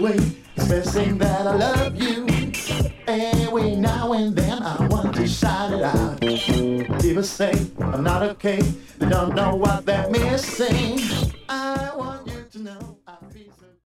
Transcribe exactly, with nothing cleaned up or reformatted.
way, expressing that I love you. Every now and then I want to shout it out. People say I'm not okay, they don't know what they're missing. I want you to know I feel so